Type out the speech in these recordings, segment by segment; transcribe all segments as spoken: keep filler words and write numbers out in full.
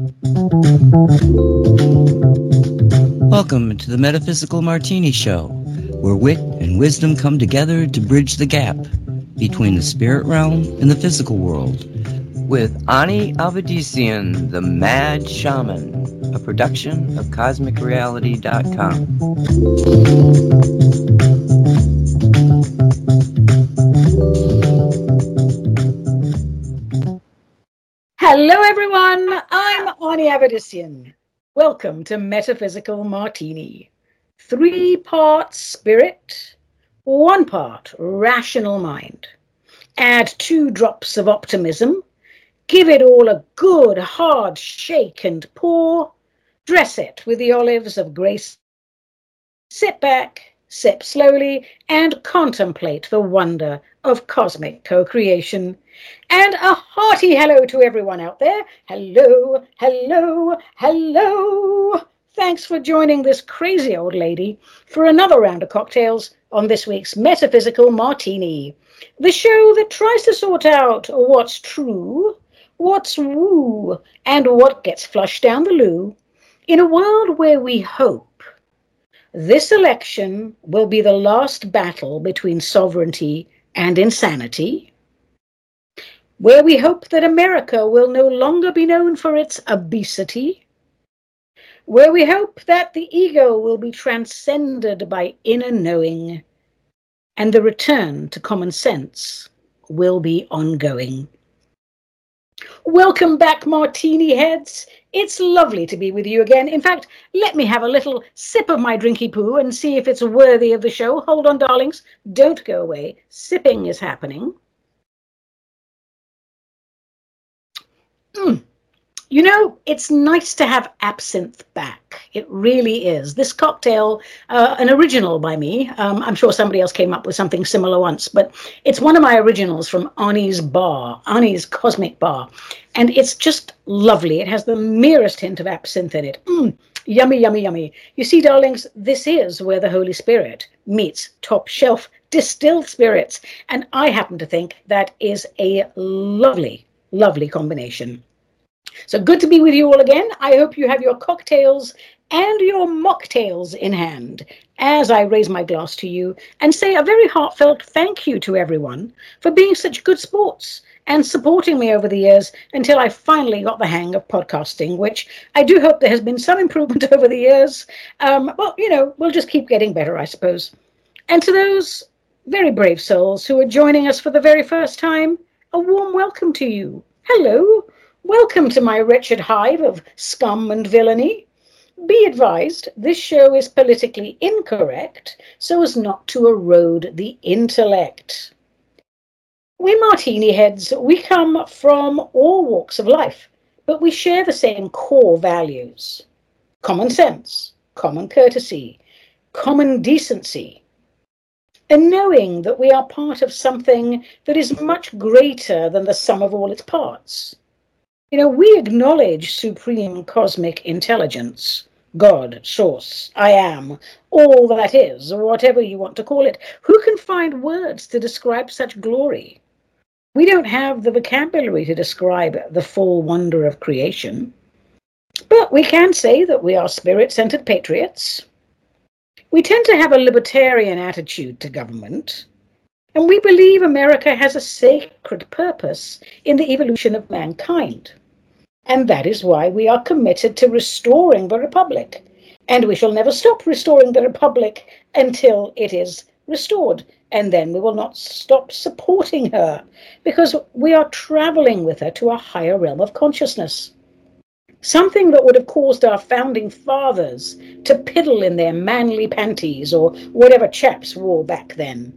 Welcome to the Metaphysical Martini Show, where wit and wisdom come together to bridge the gap between the spirit realm and the physical world. With Ani Avedissian, the Mad Shaman, a production of Cosmic Reality dot com. Hello, everyone. I'm Ani Avedissian. Welcome to Metaphysical Martini. Three parts spirit, one part rational mind. Add two drops of optimism. Give it all a good hard shake and pour. Dress it with the olives of grace. Sit back, sip slowly, and contemplate the wonder of cosmic co-creation. And a hearty hello to everyone out there. Hello, hello, hello. Thanks for joining this crazy old lady for another round of cocktails on this week's Metaphysical Martini, the show that tries to sort out what's true, what's woo, and what gets flushed down the loo in a world where we hope this election will be the last battle between sovereignty and insanity, where we hope that America will no longer be known for its obesity, where we hope that the ego will be transcended by inner knowing, and the return to common sense will be ongoing. Welcome back, Martini heads. It's lovely to be with you again. In fact, let me have a little sip of my drinky poo and see if it's worthy of the show. Hold on, darlings. Don't go away. Sipping is happening. Mm. You know, it's nice to have absinthe back. It really is. This cocktail, uh, an original by me. Um, I'm sure somebody else came up with something similar once, but it's one of my originals from Ani's Bar, Ani's Cosmic Bar. And it's just lovely. It has the merest hint of absinthe in it. Mm, yummy, yummy, yummy. You see, darlings, this is where the Holy Spirit meets top shelf distilled spirits. And I happen to think that is a lovely, lovely combination. So good to be with you all again. I hope you have your cocktails and your mocktails in hand as I raise my glass to you and say a very heartfelt thank you to everyone for being such good sports and supporting me over the years until I finally got the hang of podcasting, which I do hope there has been some improvement over the years. Um, well, you know, we'll just keep getting better, I suppose. And to those very brave souls who are joining us for the very first time, a warm welcome to you. Hello. Welcome to my wretched hive of scum and villainy. Be advised, this show is politically incorrect so as not to erode the intellect. We Martini heads, we come from all walks of life, but we share the same core values. Common sense, common courtesy, common decency, and knowing that we are part of something that is much greater than the sum of all its parts. You know, we acknowledge supreme cosmic intelligence, God, source, I am, all that is, or whatever you want to call it. Who can find words to describe such glory? We don't have the vocabulary to describe the full wonder of creation, but we can say that we are spirit-centered patriots. We tend to have a libertarian attitude to government, and we believe America has a sacred purpose in the evolution of mankind. And that is why we are committed to restoring the Republic. And we shall never stop restoring the Republic until it is restored. And then we will not stop supporting her, because we are traveling with her to a higher realm of consciousness. Something that would have caused our founding fathers to piddle in their manly panties or whatever chaps wore back then.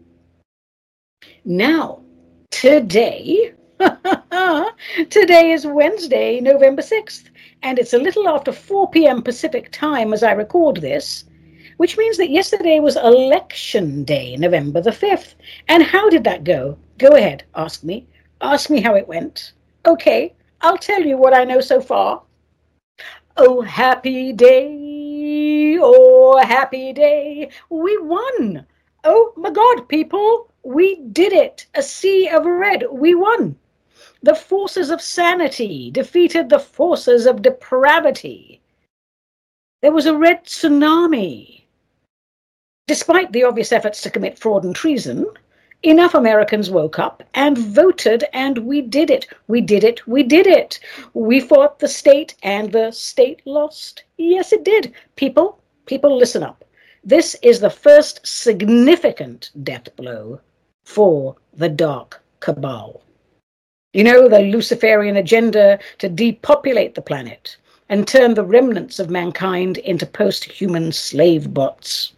Now, today, today is Wednesday, November sixth, and it's a little after four p.m. Pacific time as I record this, which means that yesterday was Election Day, November the fifth. And how did that go? Go ahead, ask me. Ask me how it went. Okay, I'll tell you what I know so far. Oh, happy day, oh, happy day, we won. Oh, my God, people, we did it. A sea of red, we won. The forces of sanity defeated the forces of depravity. There was a red tsunami. Despite the obvious efforts to commit fraud and treason, enough Americans woke up and voted, and we did it. We did it. We did it. We fought the state, and the state lost. Yes, it did. People, people, listen up. This is the first significant death blow for the dark cabal. You know, the Luciferian agenda to depopulate the planet and turn the remnants of mankind into post-human slave bots.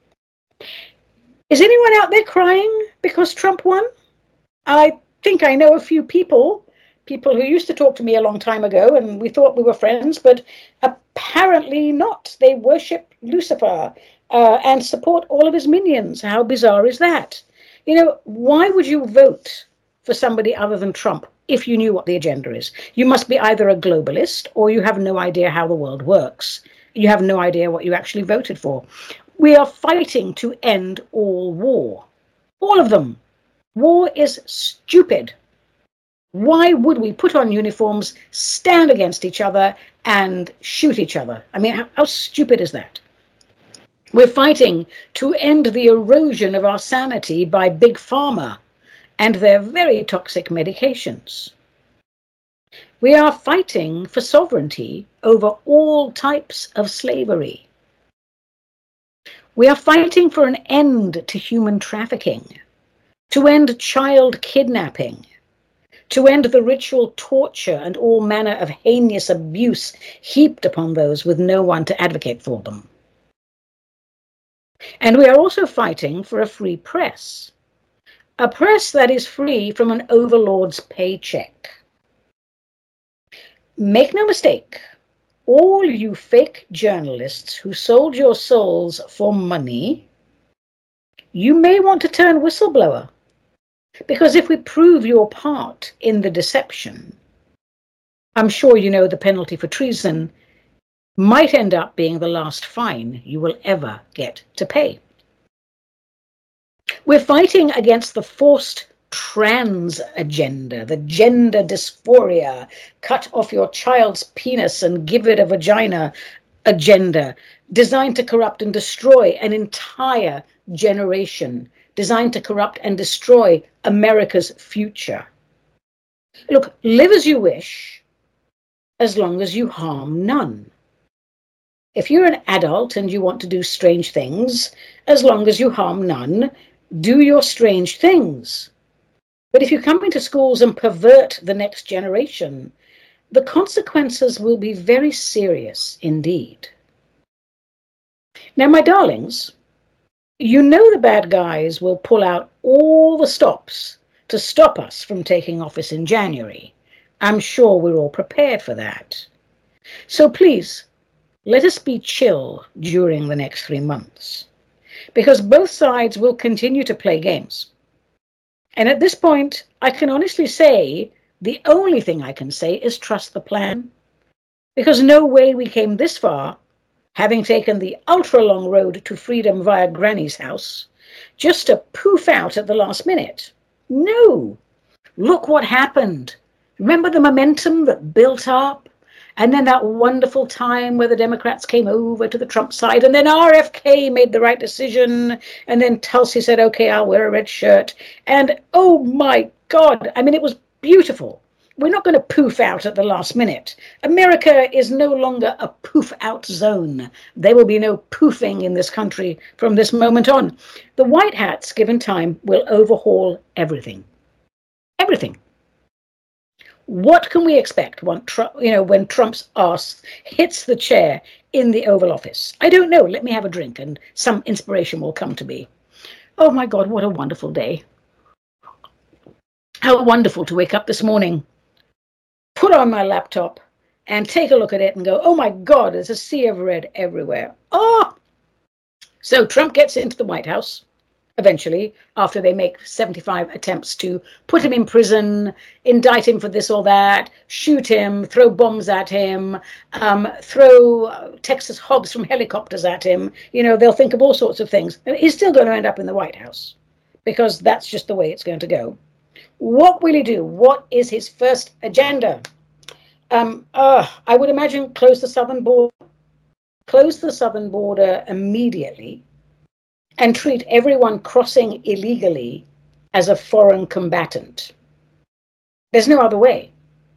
Is anyone out there crying because Trump won? I think I know a few people, people who used to talk to me a long time ago, and we thought we were friends, but apparently not. They worship Lucifer uh, and support all of his minions. How bizarre is that? You know, why would you vote for somebody other than Trump if you knew what the agenda is? You must be either a globalist or you have no idea how the world works. You have no idea what you actually voted for. We are fighting to end all war. All of them. War is stupid. Why would we put on uniforms, stand against each other, and shoot each other? I mean, how, how stupid is that? We're fighting to end the erosion of our sanity by Big Pharma and their very toxic medications. We are fighting for sovereignty over all types of slavery. We are fighting for an end to human trafficking, to end child kidnapping, to end the ritual torture and all manner of heinous abuse heaped upon those with no one to advocate for them. And we are also fighting for a free press, a press that is free from an overlord's paycheck. Make no mistake, all you fake journalists who sold your souls for money, you may want to turn whistleblower. Because if we prove your part in the deception, I'm sure you know the penalty for treason might end up being the last fine you will ever get to pay. We're fighting against the forced trans agenda, the gender dysphoria, cut off your child's penis and give it a vagina agenda, designed to corrupt and destroy an entire generation, designed to corrupt and destroy America's future. Look, live as you wish, as long as you harm none. If you're an adult and you want to do strange things, as long as you harm none, do your strange things. But if you come into schools and pervert the next generation, the consequences will be very serious indeed. Now, my darlings, you know the bad guys will pull out all the stops to stop us from taking office in January. I'm sure we're all prepared for that. So please, let us be chill during the next three months, because both sides will continue to play games. And at this point, I can honestly say, the only thing I can say is trust the plan, because no way we came this far, having taken the ultra-long road to freedom via Granny's house, just to poof out at the last minute. No! Look what happened. Remember the momentum that built up? And then that wonderful time where the Democrats came over to the Trump side, and then R F K made the right decision, and then Tulsi said, okay, I'll wear a red shirt. And oh my God, I mean, it was beautiful. We're not going to poof out at the last minute. America is no longer a poof out zone. There will be no poofing in this country from this moment on. The White Hats, given time, will overhaul everything. Everything. What can we expect when Trump, you know, when Trump's ass hits the chair in the Oval Office? I don't know. Let me have a drink and some inspiration will come to me. Oh my God, what a wonderful day. How wonderful to wake up this morning, put on my laptop and take a look at it and go, oh my God, there's a sea of red everywhere. Oh! So Trump gets into the White House. Eventually, after they make seventy-five attempts to put him in prison, indict him for this or that, shoot him, throw bombs at him, um, throw uh, Texas hogs from helicopters at him, you know, they'll think of all sorts of things. And he's still going to end up in the White House because that's just the way it's going to go. What will he do? What is his first agenda? Um, uh, I would imagine close the southern border, close the southern border immediately, and treat everyone crossing illegally as a foreign combatant. There's no other way.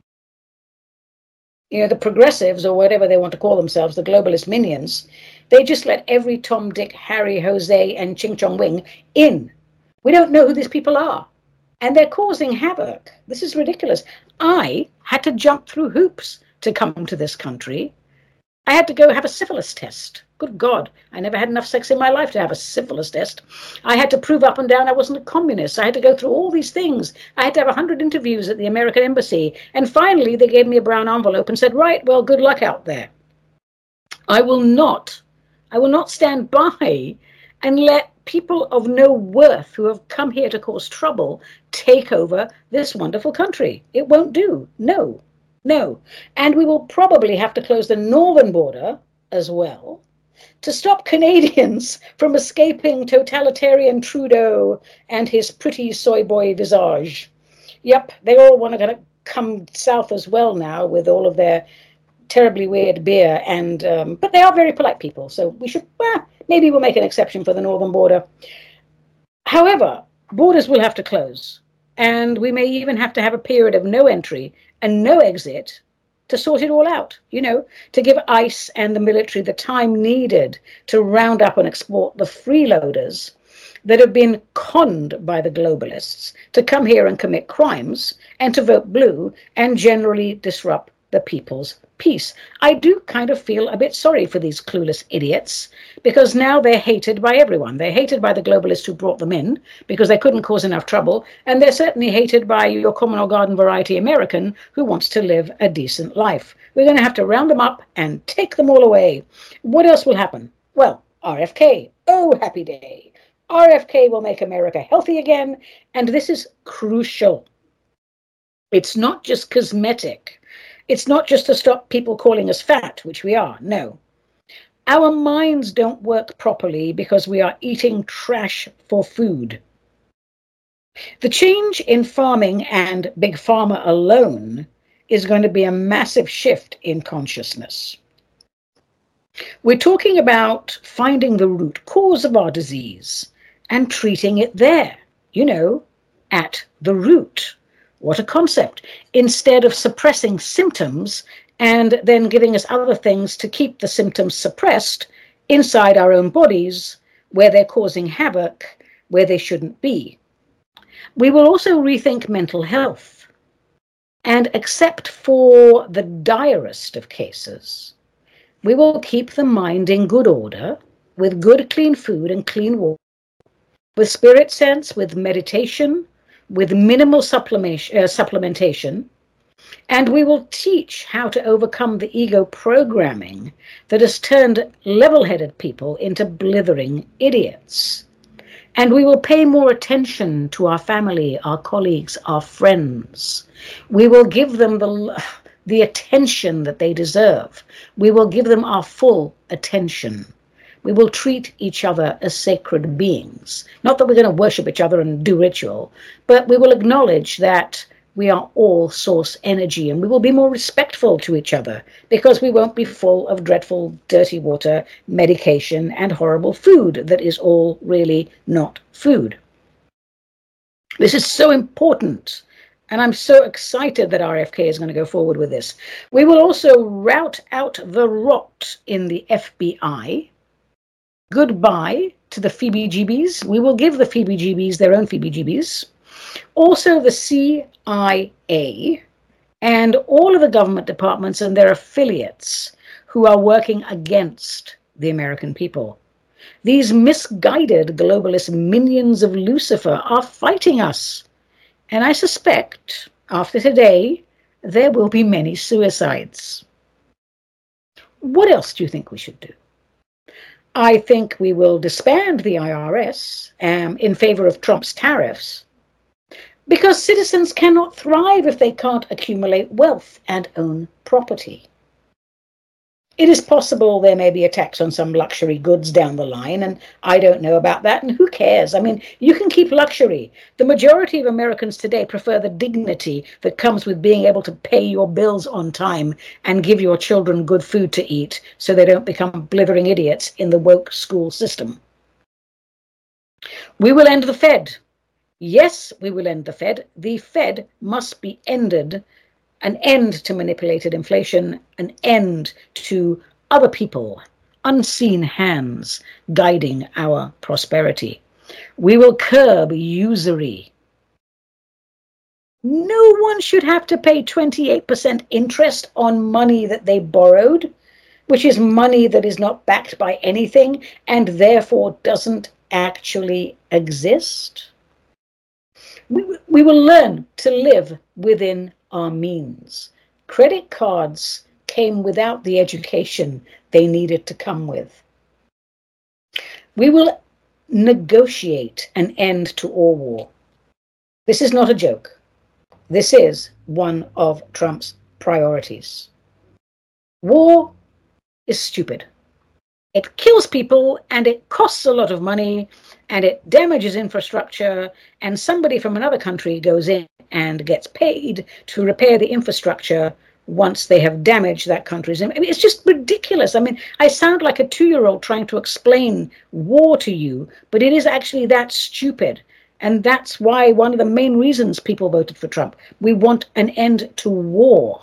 You know, the progressives, or whatever they want to call themselves, the globalist minions, they just let every Tom, Dick, Harry, Jose, and Ching Chong Wing in. We don't know who these people are. And they're causing havoc. This is ridiculous. I had to jump through hoops to come to this country. I had to go have a syphilis test. Good God, I never had enough sex in my life to have a syphilis test. I had to prove up and down I wasn't a communist. I had to go through all these things. I had to have one hundred interviews at the American Embassy. And finally, they gave me a brown envelope and said, right, well, good luck out there. I will not, I will not stand by and let people of no worth who have come here to cause trouble take over this wonderful country. It won't do. No, no. And we will probably have to close the northern border as well to stop Canadians from escaping totalitarian Trudeau and his pretty soy boy visage. Yep, they all want to come south as well now with all of their terribly weird beer, and um, but they are very polite people, so we should, well, maybe we'll make an exception for the northern border. However, borders will have to close, and we may even have to have a period of no entry and no exit to sort it all out, you know, to give ICE and the military the time needed to round up and export the freeloaders that have been conned by the globalists to come here and commit crimes and to vote blue and generally disrupt the people's peace. I do kind of feel a bit sorry for these clueless idiots, because now they're hated by everyone. They're hated by the globalists who brought them in because they couldn't cause enough trouble, and they're certainly hated by your common or garden variety American who wants to live a decent life. We're going to have to round them up and take them all away. What else will happen? Well, R F K. Oh, happy day. R F K will make America healthy again, and this is crucial. It's not just cosmetic. It's not just to stop people calling us fat, which we are. No. Our minds don't work properly because we are eating trash for food. The change in farming and big pharma alone is going to be a massive shift in consciousness. We're talking about finding the root cause of our disease and treating it there, you know, at the root. What a concept. Instead of suppressing symptoms and then giving us other things to keep the symptoms suppressed inside our own bodies, where they're causing havoc, where they shouldn't be. We will also rethink mental health. And except for the direst of cases, we will keep the mind in good order, with good clean food and clean water, with spirit sense, with meditation, with minimal supplementation, uh, supplementation, and we will teach how to overcome the ego programming that has turned level-headed people into blithering idiots. And we will pay more attention to our family, our colleagues, our friends. We will give them the, the attention that they deserve. We will give them our full attention. We will treat each other as sacred beings. Not that we're going to worship each other and do ritual, but we will acknowledge that we are all source energy, and we will be more respectful to each other because we won't be full of dreadful, dirty water, medication, and horrible food that is all really not food. This is so important, and I'm so excited that R F K is going to go forward with this. We will also rout out the rot in the F B I. Goodbye to the F B G Bs. We will give the F B G Bs their own F B G Bs. Also the C I A and all of the government departments and their affiliates who are working against the American people. These misguided globalist minions of Lucifer are fighting us. And I suspect after today, there will be many suicides. What else do you think we should do? I think we will disband the I R S um, in favor of Trump's tariffs, because citizens cannot thrive if they can't accumulate wealth and own property. It is possible there may be a tax on some luxury goods down the line, and I don't know about that, and who cares? I mean, you can keep luxury. The majority of Americans today prefer the dignity that comes with being able to pay your bills on time and give your children good food to eat so they don't become blithering idiots in the woke school system. We will end the Fed. Yes, we will end the Fed. The Fed must be ended. An end to manipulated inflation, an end to other people, unseen hands guiding our prosperity. We will curb usury. No one should have to pay twenty-eight percent interest on money that they borrowed, which is money that is not backed by anything and therefore doesn't actually exist. We, we will learn to live within our means. Credit cards came without the education they needed to come with. We will negotiate an end to all war. This is not a joke. This is one of Trump's priorities. War is stupid. It kills people and it costs a lot of money and it damages infrastructure, and somebody from another country goes in and gets paid to repair the infrastructure once they have damaged that country's. I mean, it's just ridiculous. I mean, I sound like a two-year-old trying to explain war to you, but it is actually that stupid. And that's why one of the main reasons people voted for Trump. We want an end to war.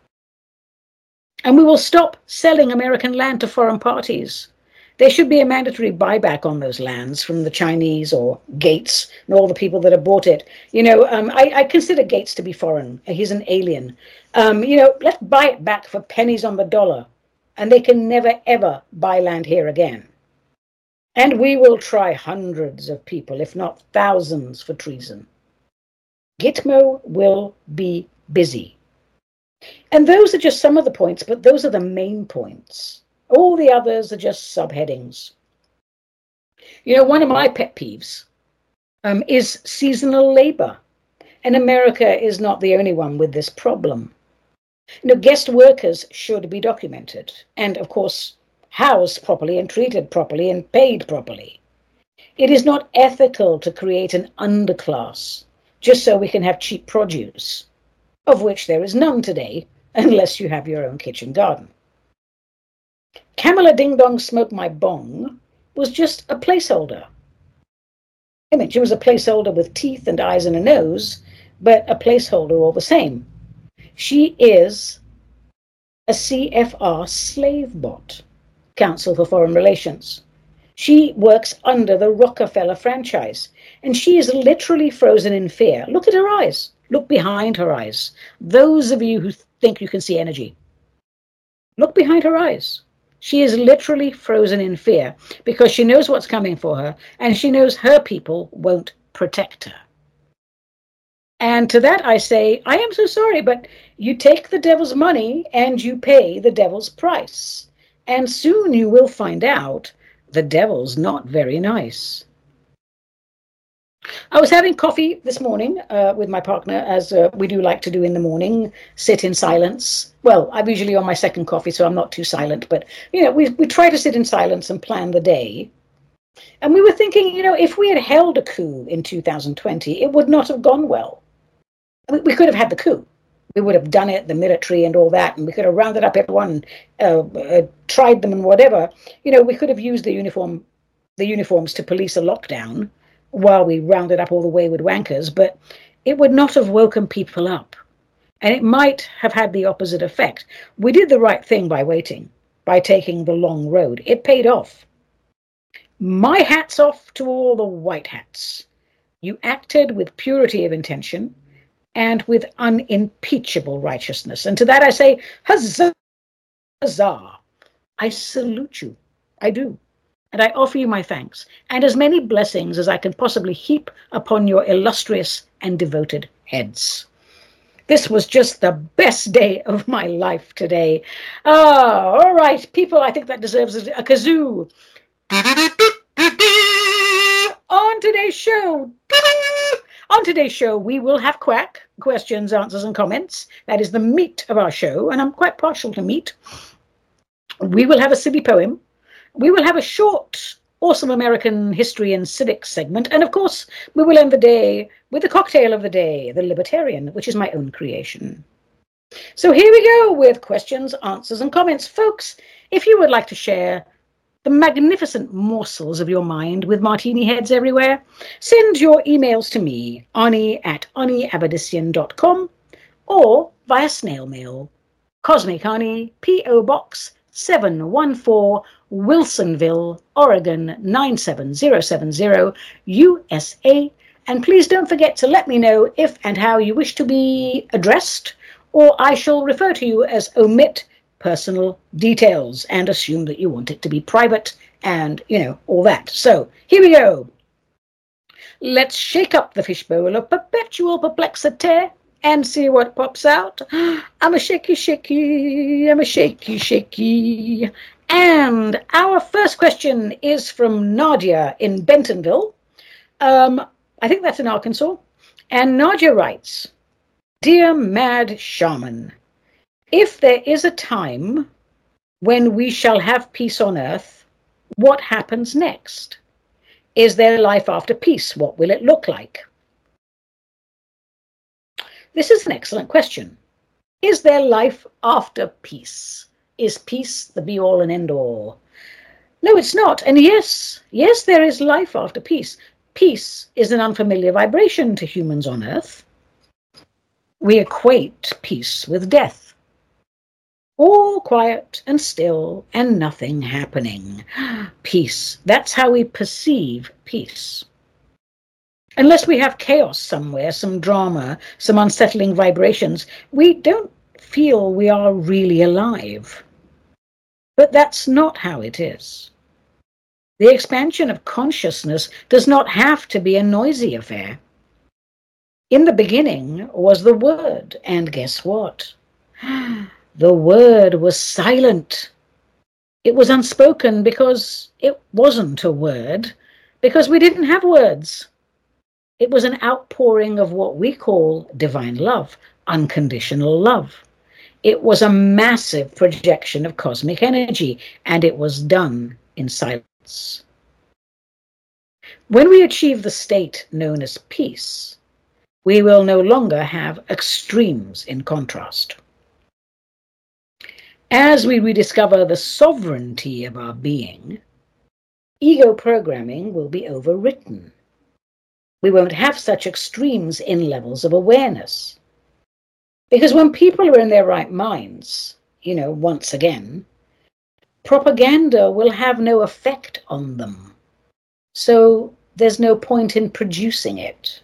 And we will stop selling American land to foreign parties. There should be a mandatory buyback on those lands from the Chinese or Gates and all the people that have bought it. You know, um, I, I consider Gates to be foreign. He's an alien. Um, you know, let's buy it back for pennies on the dollar, and they can never, ever buy land here again. And we will try hundreds of people, if not thousands, for treason. Gitmo will be busy. And those are just some of the points, but those are the main points. All the others are just subheadings. You know, one of my pet peeves um, is seasonal labor. And America is not the only one with this problem. You know, guest workers should be documented and, of course, housed properly and treated properly and paid properly. It is not ethical to create an underclass just so we can have cheap produce, of which there is none today, unless you have your own kitchen garden. Kamala Ding Dong Smoke My Bong was just a placeholder. I mean, she was a placeholder with teeth and eyes and a nose, but a placeholder all the same. She is a C F R slave bot, Council for Foreign Relations. She works under the Rockefeller franchise, and she is literally frozen in fear. Look at her eyes. Look behind her eyes. Those of you who think you can see energy, look behind her eyes. She is literally frozen in fear because she knows what's coming for her, and she knows her people won't protect her. And to that I say, I am so sorry, but you take the devil's money and you pay the devil's price. And soon you will find out the devil's not very nice. I was having coffee this morning uh, with my partner, as uh, we do like to do in the morning, sit in silence. Well, I'm usually on my second coffee, so I'm not too silent. But, you know, we, we try to sit in silence and plan the day. And we were thinking, you know, if we had held a coup in two thousand twenty, it would not have gone well. I mean, we could have had the coup. We would have done it, the military and all that, and we could have rounded up everyone, uh, uh, tried them and whatever. You know, we could have used the uniform, the uniforms to police a lockdown while we rounded up all the wayward wankers, but it would not have woken people up. And it might have had the opposite effect. We did the right thing by waiting, by taking the long road. It paid off. My hat's off to all the white hats. You acted with purity of intention and with unimpeachable righteousness. And to that I say, huzzah, huzzah. I salute you. I do. And I offer you my thanks, and as many blessings as I can possibly heap upon your illustrious and devoted heads. This was just the best day of my life today. Ah, all right, people, I think that deserves a, a kazoo. On today's show, on today's show, we will have quack, questions, answers, and comments. That is the meat of our show, and I'm quite partial to meat. We will have a silly poem. We will have a short, awesome American history and civics segment. And of course, we will end the day with the cocktail of the day, the Libertarian, which is my own creation. So here we go with questions, answers, and comments. Folks, if you would like to share the magnificent morsels of your mind with martini heads everywhere, send your emails to me, Ani at ani abadissian dot com, or via snail mail, Cosmic Ani, P O Box seven one four, Wilsonville, Oregon nine seven zero seven zero, U S A. And please don't forget to let me know if and how you wish to be addressed, or I shall refer to you as omit personal details and assume that you want it to be private and, you know, all that. So here we go. Let's shake up the fishbowl of perpetual perplexity and see what pops out. I'm a shaky, shaky, I'm a shaky, shaky. And our first question is from Nadia in Bentonville. Um, I think that's in Arkansas. And Nadia writes, Dear Mad Shaman, if there is a time when we shall have peace on earth, what happens next? Is there life after peace? What will it look like? This is an excellent question. Is there life after peace? Is peace the be-all and end-all? No, it's not. And yes, yes, there is life after peace. Peace is an unfamiliar vibration to humans on earth. We equate peace with death. All quiet and still and nothing happening. Peace. That's how we perceive peace. Unless we have chaos somewhere, some drama, some unsettling vibrations, we don't feel we are really alive. But that's not how it is. The expansion of consciousness does not have to be a noisy affair. In the beginning was the Word, and guess what? The Word was silent. It was unspoken because it wasn't a word, because we didn't have words. It was an outpouring of what we call divine love, unconditional love. It was a massive projection of cosmic energy, and it was done in silence. When we achieve the state known as peace, we will no longer have extremes in contrast. As we rediscover the sovereignty of our being, ego programming will be overwritten. We won't have such extremes in levels of awareness. Because when people are in their right minds, you know, once again, propaganda will have no effect on them. So there's no point in producing it.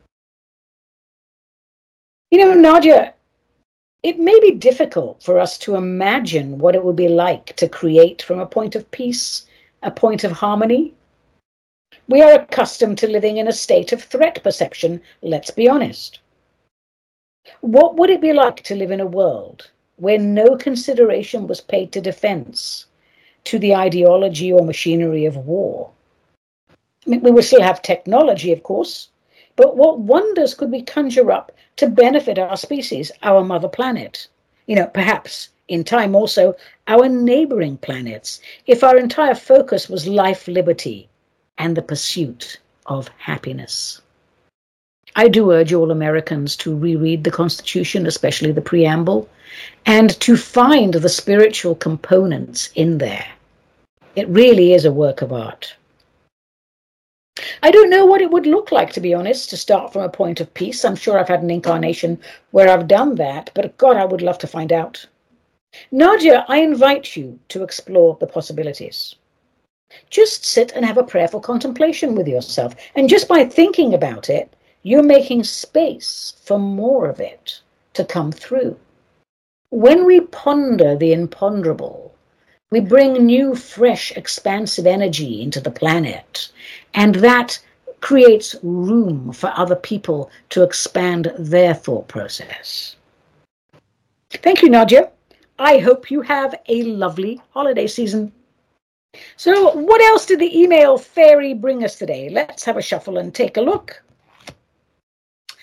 You know, Nadia, it may be difficult for us to imagine what it would be like to create from a point of peace, a point of harmony. We are accustomed to living in a state of threat perception, let's be honest. What would it be like to live in a world where no consideration was paid to defense, to the ideology or machinery of war? I mean, we would still have technology, of course, but what wonders could we conjure up to benefit our species, our mother planet? You know, perhaps in time also our neighboring planets, if our entire focus was life, liberty, and the pursuit of happiness. I do urge all Americans to reread the Constitution, especially the preamble, and to find the spiritual components in there. It really is a work of art. I don't know what it would look like, to be honest, to start from a point of peace. I'm sure I've had an incarnation where I've done that, but God, I would love to find out. Nadia, I invite you to explore the possibilities. Just sit and have a prayerful contemplation with yourself. And just by thinking about it, you're making space for more of it to come through. When we ponder the imponderable, we bring new, fresh, expansive energy into the planet, and that creates room for other people to expand their thought process. Thank you, Nadia. I hope you have a lovely holiday season. So what else did the email fairy bring us today? Let's have a shuffle and take a look.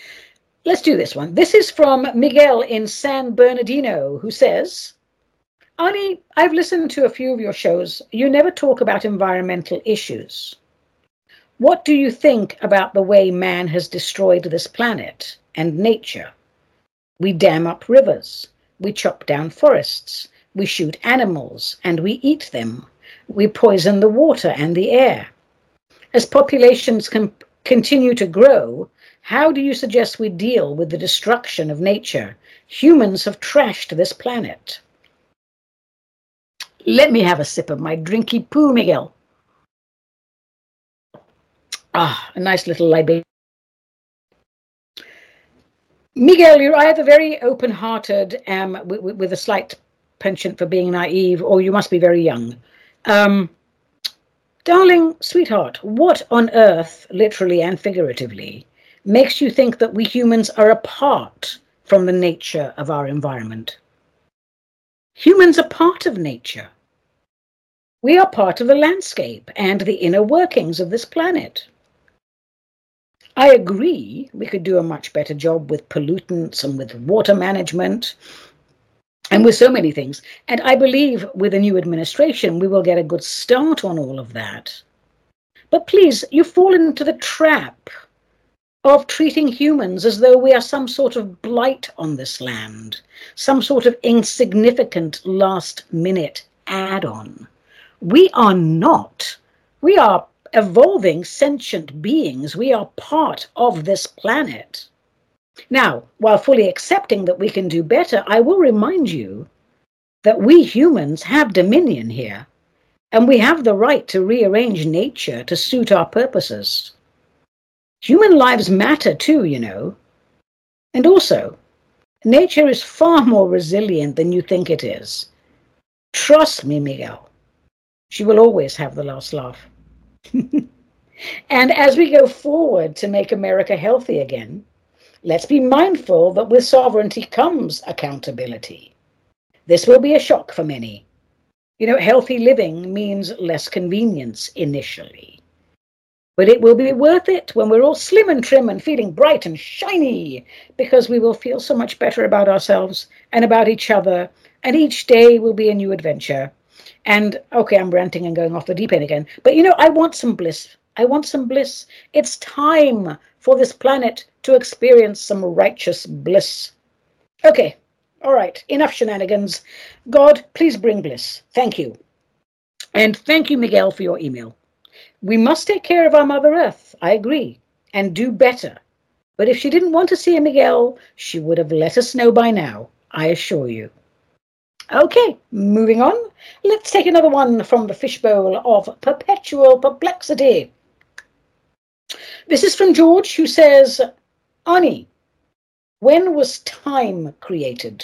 Let's do this one. This is from Miguel in San Bernardino, who says, Ani, I've listened to a few of your shows. You never talk about environmental issues. What do you think about the way man has destroyed this planet and nature? We dam up rivers, we chop down forests, we shoot animals and we eat them. We poison the water and the air. As populations can continue to grow, how do you suggest we deal with the destruction of nature? Humans have trashed this planet. Let me have a sip of my drinky poo, Miguel. Ah, a nice little libation. Miguel, you're either very open-hearted um, with, with a slight penchant for being naive, or you must be very young. Um, darling, sweetheart, what on earth, literally and figuratively, makes you think that we humans are apart from the nature of our environment? Humans are part of nature. We are part of the landscape and the inner workings of this planet. I agree we could do a much better job with pollutants and with water management and with so many things. And I believe with a new administration, we will get a good start on all of that. But please, you fall into the trap of treating humans as though we are some sort of blight on this land, some sort of insignificant last-minute add-on. We are not. We are evolving sentient beings. We are part of this planet. Now, while fully accepting that we can do better, I will remind you that we humans have dominion here, and we have the right to rearrange nature to suit our purposes. Human lives matter too, you know. And also, nature is far more resilient than you think it is. Trust me, Miguel. She will always have the last laugh. And as we go forward to make America healthy again, let's be mindful that with sovereignty comes accountability. This will be a shock for many. You know, healthy living means less convenience initially. But it will be worth it when we're all slim and trim and feeling bright and shiny, because we will feel so much better about ourselves and about each other, and each day will be a new adventure. And, okay, I'm ranting and going off the deep end again, but you know, I want some bliss. I want some bliss. It's time for this planet to experience some righteous bliss. Okay, all right, enough shenanigans. God, please bring bliss. Thank you. And thank you, Miguel, for your email. We must take care of our Mother Earth, I agree, and do better. But if she didn't want to see a Miguel, she would have let us know by now, I assure you. Okay, moving on. Let's take another one from the fishbowl of perpetual perplexity. This is from George, who says, Ani, when was time created?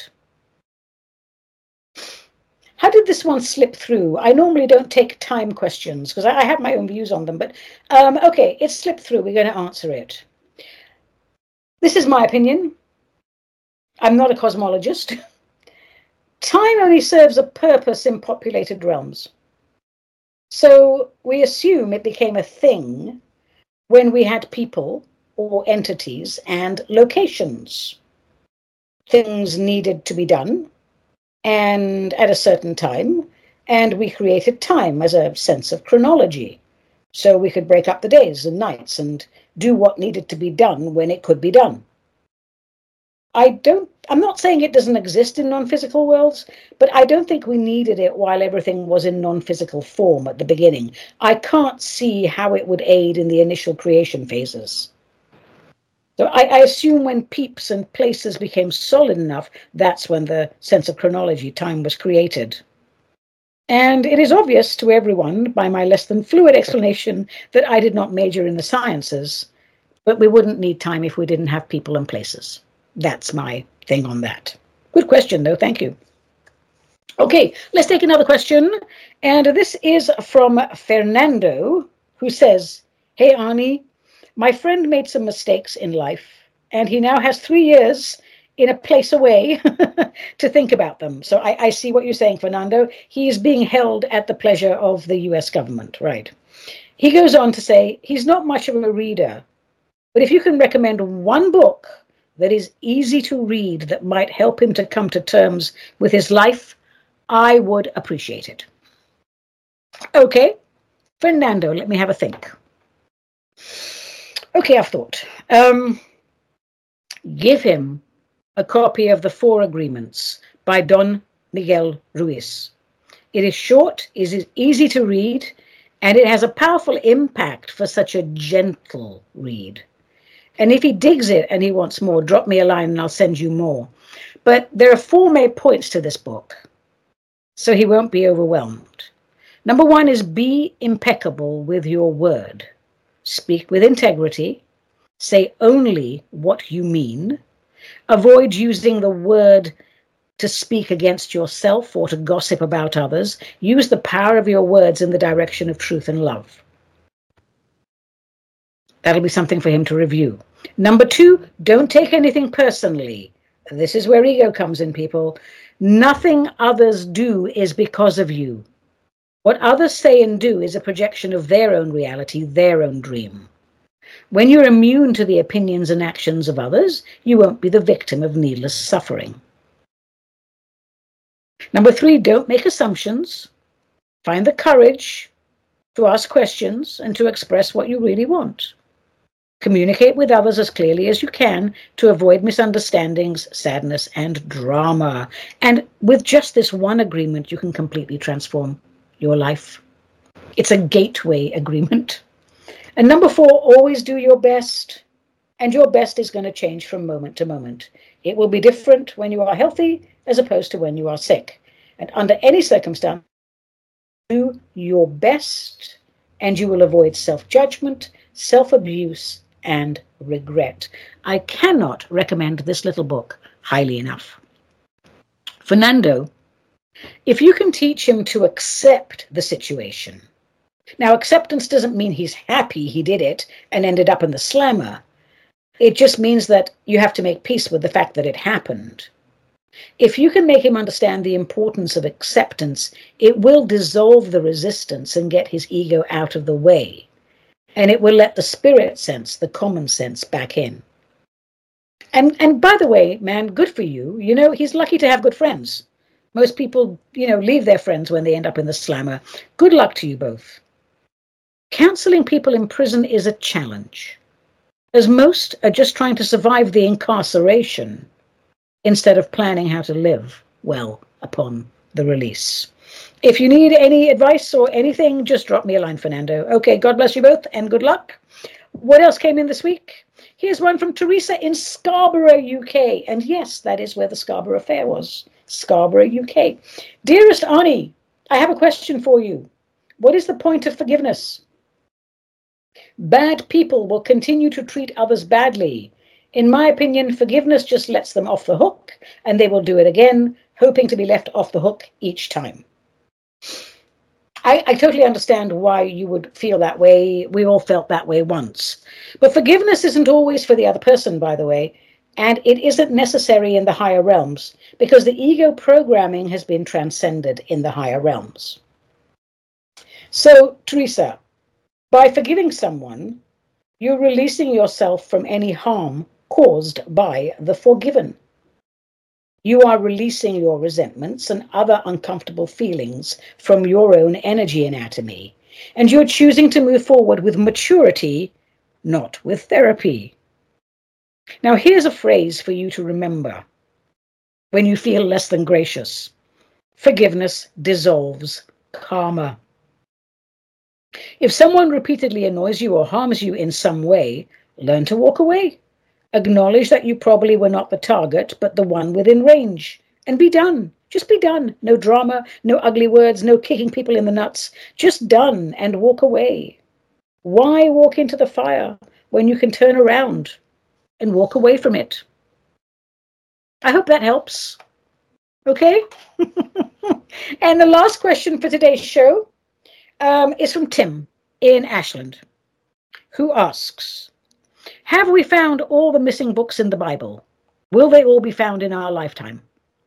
How did this one slip through? I normally don't take time questions because I have my own views on them, but um, okay, it slipped through. We're going to answer it. This is my opinion. I'm not a cosmologist. Time only serves a purpose in populated realms. So we assume it became a thing when we had people or entities and locations. Things needed to be done, and at a certain time, and we created time as a sense of chronology. So we could break up the days and nights and do what needed to be done when it could be done. I don't, I'm not saying it doesn't exist in non-physical worlds, but I don't think we needed it while everything was in non-physical form at the beginning. I can't see how it would aid in the initial creation phases. So I, I assume when peeps and places became solid enough, that's when the sense of chronology, time, was created. And it is obvious to everyone by my less than fluid explanation that I did not major in the sciences, but we wouldn't need time if we didn't have people and places. That's my thing on that. Good question, though. Thank you. Okay, let's take another question. And this is from Fernando, who says, Hey, Ani, my friend made some mistakes in life, and he now has three years in a place away to think about them. So I, I see what you're saying, Fernando. He is being held at the pleasure of the U S government, right? He goes on to say, he's not much of a reader, but if you can recommend one book that is easy to read that might help him to come to terms with his life, I would appreciate it. Okay, Fernando, let me have a think. Okay, I've thought. Um, give him a copy of The Four Agreements by Don Miguel Ruiz. It is short, it is easy to read, and it has a powerful impact for such a gentle read. And if he digs it and he wants more, drop me a line and I'll send you more. But there are four main points to this book, so he won't be overwhelmed. Number one is be impeccable with your word. Speak with integrity. Say only what you mean. Avoid using the word to speak against yourself or to gossip about others. Use the power of your words in the direction of truth and love. That'll be something for him to review. Number two, don't take anything personally. This is where ego comes in, people. Nothing others do is because of you. What others say and do is a projection of their own reality, their own dream. When you're immune to the opinions and actions of others, you won't be the victim of needless suffering. Number three, don't make assumptions. Find the courage to ask questions and to express what you really want. Communicate with others as clearly as you can to avoid misunderstandings, sadness, and drama. And with just this one agreement, you can completely transform your life. It's a gateway agreement. And number four, always do your best. And your best is going to change from moment to moment. It will be different when you are healthy as opposed to when you are sick. And under any circumstance, do your best and you will avoid self-judgment, self-abuse, and regret. I cannot recommend this little book highly enough. Fernando, if you can teach him to accept the situation. Now, acceptance doesn't mean he's happy he did it and ended up in the slammer. It just means that you have to make peace with the fact that it happened. If you can make him understand the importance of acceptance, it will dissolve the resistance and get his ego out of the way. And it will let the spirit sense, the common sense, back in. And and by the way, man, good for you. You know, he's lucky to have good friends. Most people, you know, leave their friends when they end up in the slammer. Good luck to you both. Counseling people in prison is a challenge, as most are just trying to survive the incarceration instead of planning how to live well upon the release. If you need any advice or anything, just drop me a line, Fernando. Okay, God bless you both and good luck. What else came in this week? Here's one from Teresa in Scarborough, U K. And yes, that is where the Scarborough Fair was. Scarborough, U K. Dearest Ani, I have a question for you. What is the point of forgiveness? Bad people will continue to treat others badly. In my opinion, forgiveness just lets them off the hook, and they will do it again, hoping to be left off the hook each time. I, I totally understand why you would feel that way. We all felt that way once. But forgiveness isn't always for the other person, by the way, and it isn't necessary in the higher realms, because the ego programming has been transcended in the higher realms. So, Teresa, by forgiving someone, you're releasing yourself from any harm caused by the forgiven. You are releasing your resentments and other uncomfortable feelings from your own energy anatomy, and you're choosing to move forward with maturity, not with therapy. Now, here's a phrase for you to remember when you feel less than gracious. Forgiveness dissolves karma. If someone repeatedly annoys you or harms you in some way, learn to walk away. Acknowledge that you probably were not the target, but the one within range. And be done. Just be done. No drama, no ugly words, no kicking people in the nuts. Just done and walk away. Why walk into the fire when you can turn around and walk away from it? I hope that helps. Okay? And the last question for today's show um, is from Tim in Ashland, who asks, have we found all the missing books in the Bible? Will they all be found in our lifetime?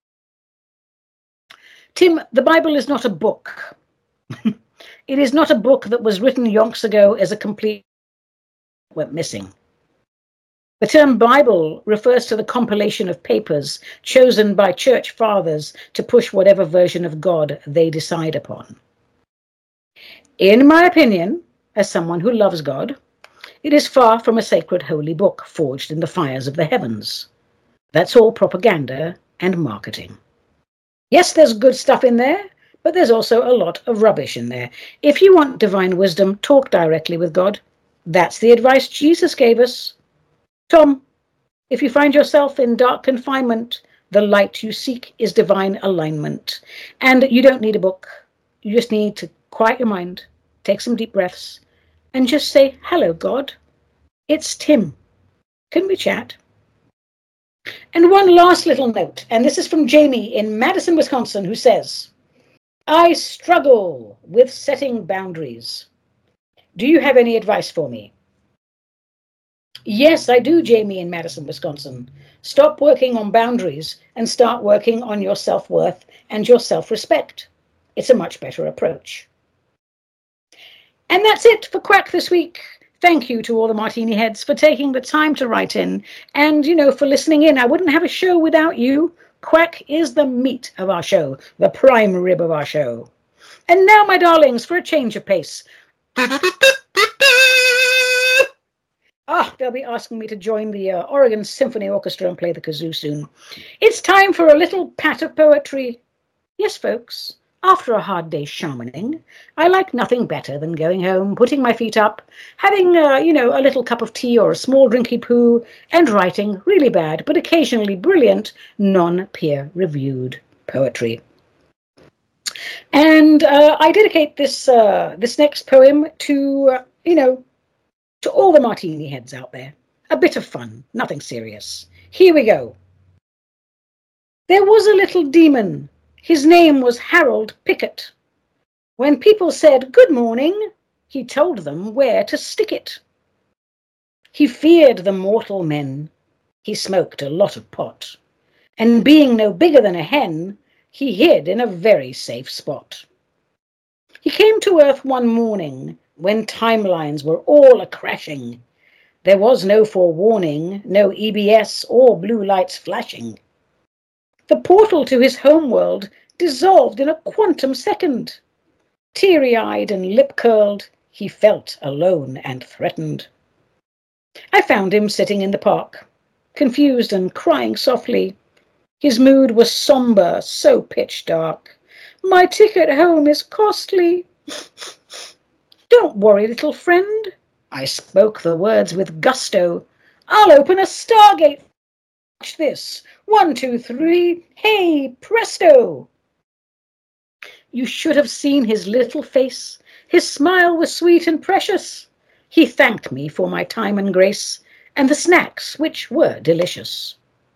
Tim, the Bible is not a book. It is not a book that was written yonks ago as a complete went missing. The term Bible refers to the compilation of papers chosen by church fathers to push whatever version of God they decide upon. In my opinion, as someone who loves God, it is far from a sacred holy book forged in the fires of the heavens. That's all propaganda and marketing. Yes, there's good stuff in there, but there's also a lot of rubbish in there. If you want divine wisdom, talk directly with God. That's the advice Jesus gave us. Tom, if you find yourself in dark confinement, the light you seek is divine alignment. And you don't need a book. You just need to quiet your mind, take some deep breaths, and just say, hello, God. It's Tim. Can we chat? And one last little note, and this is from Jamie in Madison, Wisconsin, who says, I struggle with setting boundaries. Do you have any advice for me? Yes, I do, Jamie in Madison, Wisconsin. Stop working on boundaries and start working on your self-worth and your self-respect. It's a much better approach. And that's it for Quack this week. Thank you to all the Martini Heads for taking the time to write in and, you know, for listening in. I wouldn't have a show without you. Quack is the meat of our show, the prime rib of our show. And now, my darlings, for a change of pace. Ah, they'll be asking me to join the uh, Oregon Symphony Orchestra and play the kazoo soon. It's time for a little pat of poetry. Yes, folks. After a hard day's shamaning, I like nothing better than going home, putting my feet up, having, uh, you know, a little cup of tea or a small drinky poo, and writing really bad, but occasionally brilliant, non-peer-reviewed poetry. And uh, I dedicate this uh, this next poem to, uh, you know, to all the Martini Heads out there. A bit of fun, nothing serious. Here we go. There was a little demon. His name was Harold Pickett. When people said good morning, he told them where to stick it. He feared the mortal men. He smoked a lot of pot. And being no bigger than a hen, he hid in a very safe spot. He came to Earth one morning when timelines were all a-crashing. There was no forewarning, no E B S or blue lights flashing. The portal to his homeworld dissolved in a quantum second. Teary-eyed and lip-curled, he felt alone and threatened. I found him sitting in the park, confused and crying softly. His mood was somber, so pitch dark. My ticket home is costly. Don't worry, little friend. I spoke the words with gusto. I'll open a stargate. Watch this. One, two, three. Hey, presto! You should have seen his little face. His smile was sweet and precious. He thanked me for my time and grace, and the snacks, which were delicious.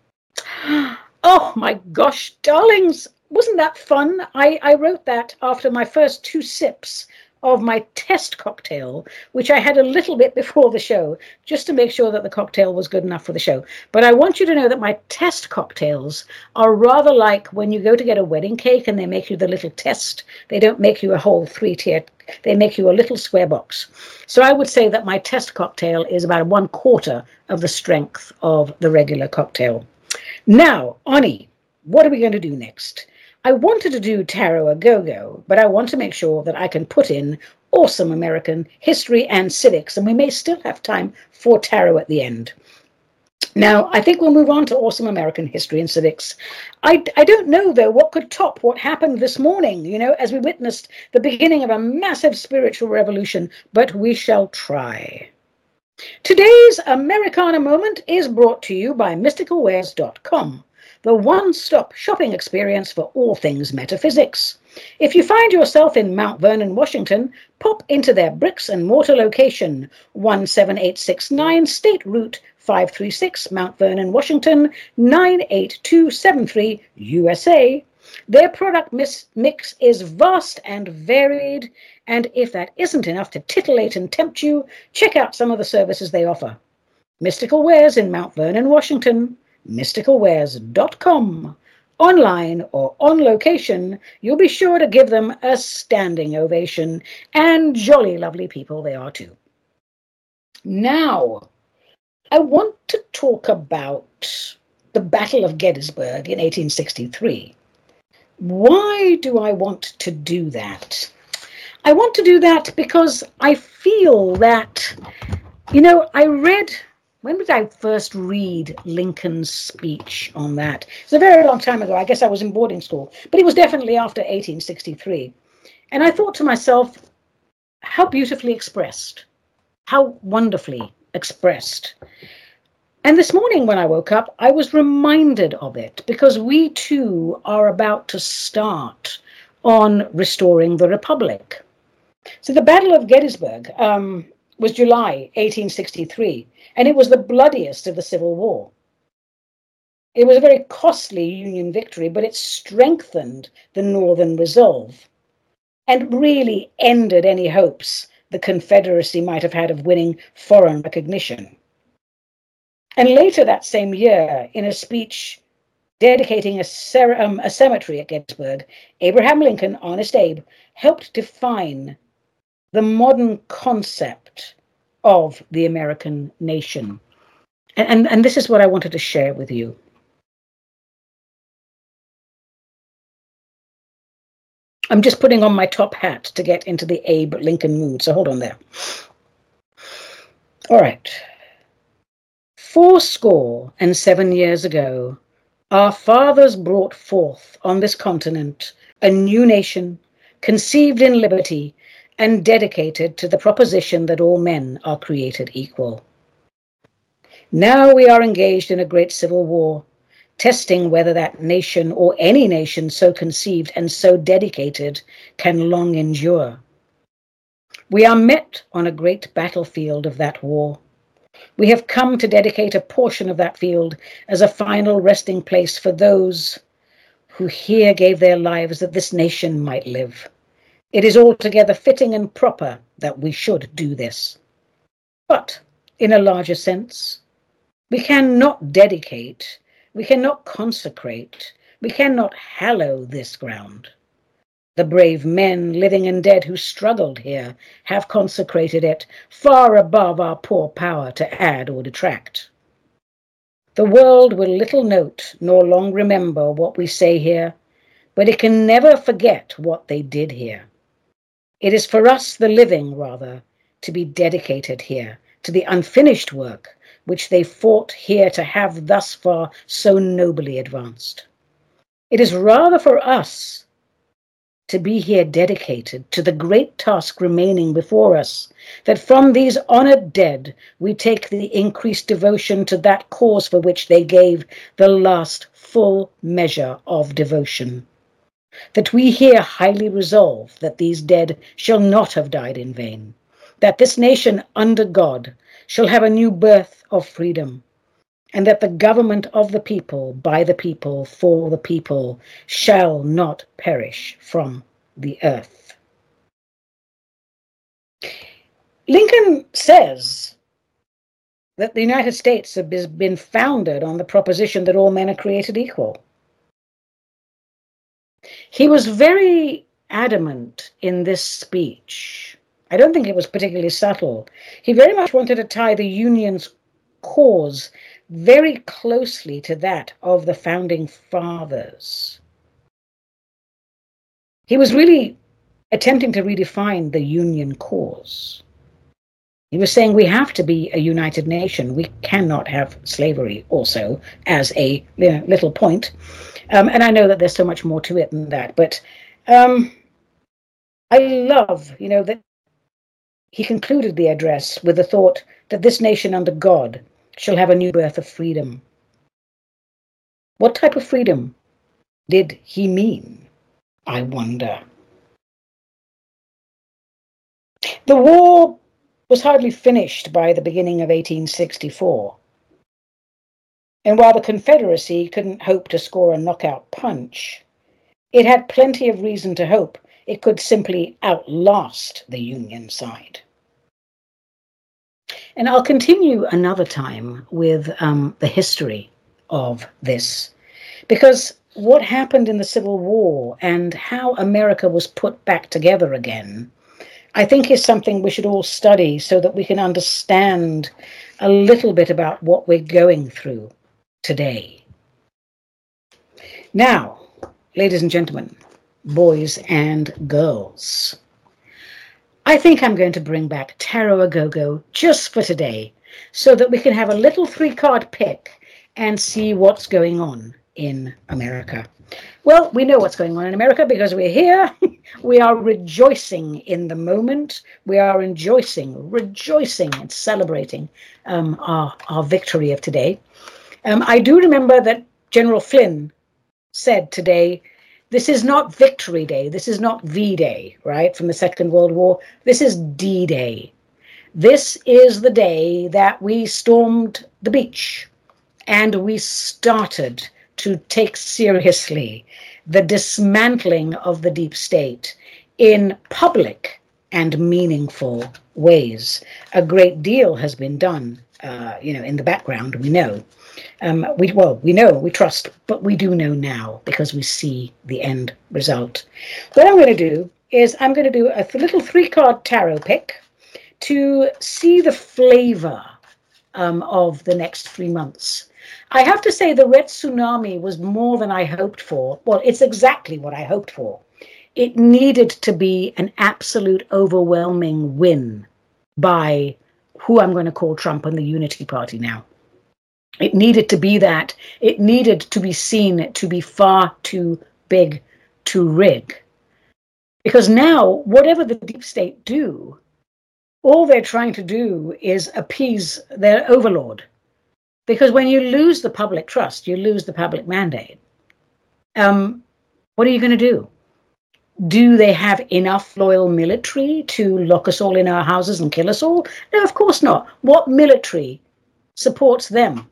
Oh, my gosh, darlings, wasn't that fun? I, I wrote that after my first two sips of my test cocktail, which I had a little bit before the show, just to make sure that the cocktail was good enough for the show. But I want you to know that my test cocktails are rather like when you go to get a wedding cake and they make you the little test. They don't make you a whole three-tier, they make you a little square box. So I would say that my test cocktail is about one quarter of the strength of the regular cocktail. Now, Ani, what are we going to do next? I wanted to do Tarot a Go-Go, but I want to make sure that I can put in awesome American history and civics, and we may still have time for Tarot at the end. Now, I think we'll move on to awesome American history and civics. I, I don't know, though, what could top what happened this morning, you know, as we witnessed the beginning of a massive spiritual revolution, but we shall try. Today's Americana Moment is brought to you by mystical wares dot com. The one-stop shopping experience for all things metaphysics. If you find yourself in Mount Vernon, Washington, pop into their bricks and mortar location, one seven eight six nine State Route five three six, Mount Vernon, Washington, nine eight two seven three, U S A. Their product mix is vast and varied, and if that isn't enough to titillate and tempt you, check out some of the services they offer. Mystical Wares in Mount Vernon, Washington. mystical wares dot com. Online or on location, you'll be sure to give them a standing ovation, and jolly lovely people they are too. Now, I want to talk about the Battle of Gettysburg in eighteen sixty-three. Why do I want to do that? I want to do that because I feel that, you know, I read, when did I first read Lincoln's speech on that? It's a very long time ago. I guess I was in boarding school, but it was definitely after eighteen sixty-three. And I thought to myself, how beautifully expressed, how wonderfully expressed. And this morning when I woke up, I was reminded of it because we too are about to start on restoring the Republic. So the Battle of Gettysburg um, was July eighteen sixty-three, and it was the bloodiest of the Civil War. It was a very costly Union victory, but it strengthened the Northern resolve and really ended any hopes the Confederacy might have had of winning foreign recognition. And later that same year, in a speech dedicating a, cer- um, a cemetery at Gettysburg, Abraham Lincoln, Honest Abe, helped define the modern concept of the American nation. And, and, and this is what I wanted to share with you. I'm just putting on my top hat to get into the Abe Lincoln mood, so hold on there. All right. Fourscore and seven years ago, our fathers brought forth on this continent a new nation, conceived in liberty, and dedicated to the proposition that all men are created equal. Now we are engaged in a great civil war, testing whether that nation or any nation so conceived and so dedicated can long endure. We are met on a great battlefield of that war. We have come to dedicate a portion of that field as a final resting place for those who here gave their lives that this nation might live. It is altogether fitting and proper that we should do this. But in a larger sense, we cannot dedicate, we cannot consecrate, we cannot hallow this ground. The brave men, living and dead, who struggled here have consecrated it far above our poor power to add or detract. The world will little note nor long remember what we say here, but it can never forget what they did here. It is for us, the living, rather, to be dedicated here to the unfinished work which they fought here to have thus far so nobly advanced. It is rather for us to be here dedicated to the great task remaining before us, that from these honored dead we take the increased devotion to that cause for which they gave the last full measure of devotion. That we here highly resolve that these dead shall not have died in vain, that this nation under God shall have a new birth of freedom, and that the government of the people, by the people, for the people, shall not perish from the earth. Lincoln says that the United States has been founded on the proposition that all men are created equal. He was very adamant in this speech. I don't think it was particularly subtle. He very much wanted to tie the Union's cause very closely to that of the founding fathers. He was really attempting to redefine the Union cause. He was saying we have to be a united nation. We cannot have slavery also as a you know, little point. Um, and I know that there's so much more to it than that. But um, I love, you know, that he concluded the address with the thought that this nation under God shall have a new birth of freedom. What type of freedom did he mean, I wonder? The war was hardly finished by the beginning of eighteen sixty-four. And while the Confederacy couldn't hope to score a knockout punch, it had plenty of reason to hope it could simply outlast the Union side. And I'll continue another time with um, the history of this, because what happened in the Civil War and how America was put back together again I think is something we should all study so that we can understand a little bit about what we're going through today. Now, ladies and gentlemen, boys and girls, I think I'm going to bring back Tarot A Go-Go just for today so that we can have a little three-card pick and see what's going on in America. Well, we know what's going on in America because we're here. We are rejoicing in the moment. We are rejoicing, rejoicing and celebrating um, our, our victory of today. Um, I do remember that General Flynn said today, this is not Victory Day. This is not V-Day, right, from the Second World War. This is D-Day. This is the day that we stormed the beach and we started to take seriously the dismantling of the deep state in public and meaningful ways. A great deal has been done, uh, you know, in the background, we know. Um, we well, we know, we trust, but we do know now because we see the end result. What I'm going to do is I'm going to do a little three-card tarot pick to see the flavor um, of the next three months. I have to say the red tsunami was more than I hoped for. Well, it's exactly what I hoped for. It needed to be an absolute overwhelming win by who I'm going to call Trump and the Unity Party now. It needed to be that. It needed to be seen to be far too big to rig. Because now, whatever the deep state do, all they're trying to do is appease their overlord. Because when you lose the public trust, you lose the public mandate. Um, what are you going to do? Do they have enough loyal military to lock us all in our houses and kill us all? No, of course not. What military supports them?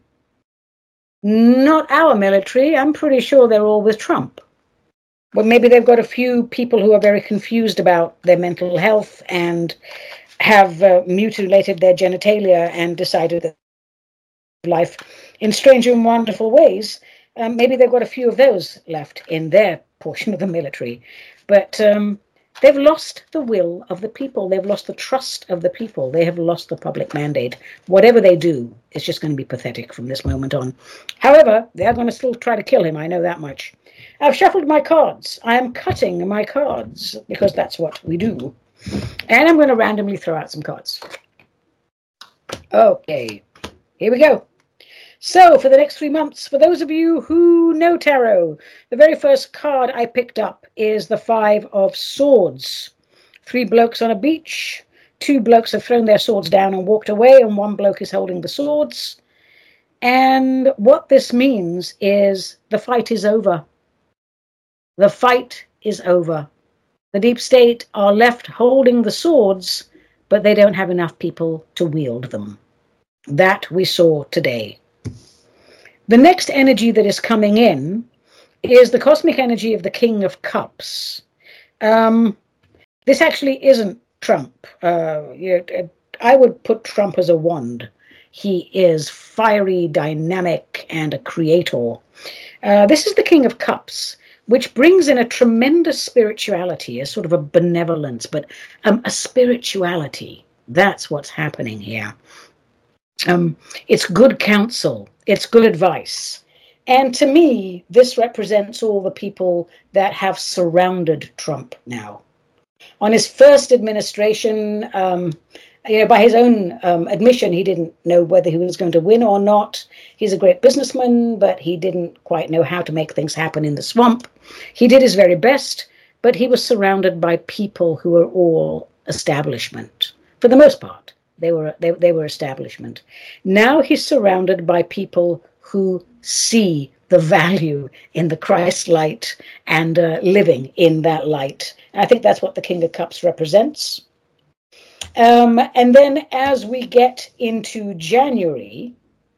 Not our military. I'm pretty sure they're all with Trump. Well, maybe they've got a few people who are very confused about their mental health and have uh, mutilated their genitalia and decided that life in strange and wonderful ways. Um, maybe they've got a few of those left in their portion of the military. But um, they've lost the will of the people. They've lost the trust of the people. They have lost the public mandate. Whatever they do, it's just going to be pathetic from this moment on. However, they're going to still try to kill him. I know that much. I've shuffled my cards. I am cutting my cards because that's what we do. And I'm going to randomly throw out some cards. Okay, here we go. So for the next three months, for those of you who know tarot, the very first card I picked up is the Five of Swords. Three blokes on a beach. Two blokes have thrown their swords down and walked away, and one bloke is holding the swords. And what this means is the fight is over. The fight is over. The deep state are left holding the swords, but they don't have enough people to wield them. That we saw today. The next energy that is coming in is the cosmic energy of the King of Cups. Um, this actually isn't Trump. Uh, you know, I would put Trump as a wand. He is fiery, dynamic, and a creator. Uh, this is the King of Cups, which brings in a tremendous spirituality, a sort of a benevolence, but um, a spirituality. That's what's happening here. Um, it's good counsel. It's good advice. And to me, this represents all the people that have surrounded Trump now. On his first administration, um, you know, by his own um, admission, he didn't know whether he was going to win or not. He's a great businessman, but he didn't quite know how to make things happen in the swamp. He did his very best, but he was surrounded by people who were all establishment, for the most part. They were they, they were establishment. Now he's surrounded by people who see the value in the Christ light and uh, living in that light. I think that's what the King of Cups represents. Um, and then as we get into January,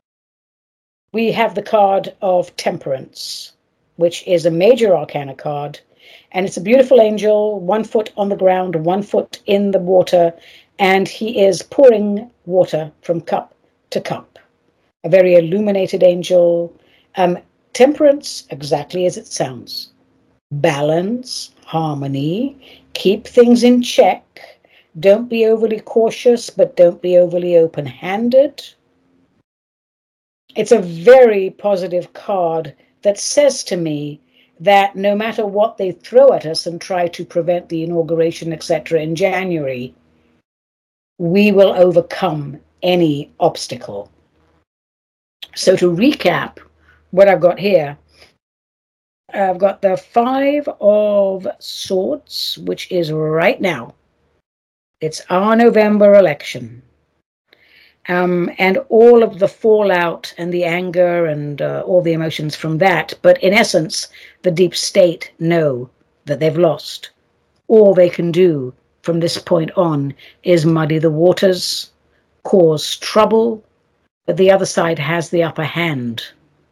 we have the card of Temperance, which is a major arcana card. And it's a beautiful angel, one foot on the ground, one foot in the water. And he is pouring water from cup to cup. A very illuminated angel. Um, temperance, exactly as it sounds. Balance, harmony, keep things in check, Don't be overly cautious, but don't be overly open-handed. It's a very positive card that says to me that no matter what they throw at us and try to prevent the inauguration, et cetera, in January, we will overcome any obstacle. So to recap what I've got here, I've got the Five of Swords, which is right now. It's our November election. Um, and all of the fallout and the anger and uh, all the emotions from that. But in essence, the deep state know that they've lost. All they can do from this point on is muddy the waters, cause trouble, but the other side has the upper hand.